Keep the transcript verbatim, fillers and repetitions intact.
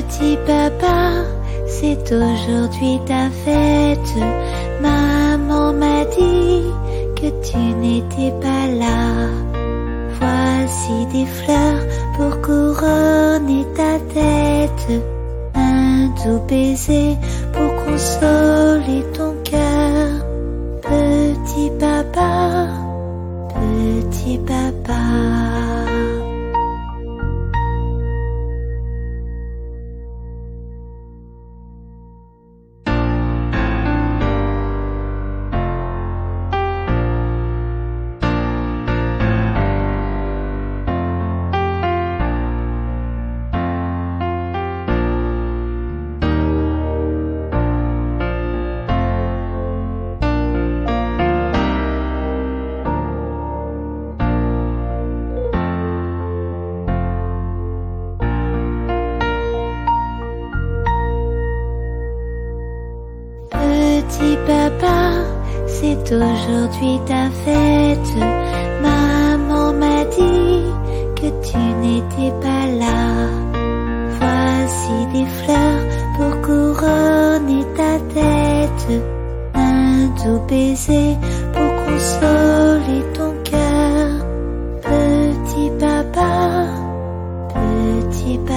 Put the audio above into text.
Petit papa, c'est aujourd'hui ta fête. Maman m'a dit que tu n'étais pas là. Voici des fleurs pour couronner ta tête, un doux baiser pour consoler ton cœur. Petit papa, petit papa. Petit papa, c'est aujourd'hui ta fête. Maman m'a dit que tu n'étais pas là. Voici des fleurs pour couronner ta tête, un doux baiser pour consoler ton cœur. Petit papa, petit papa.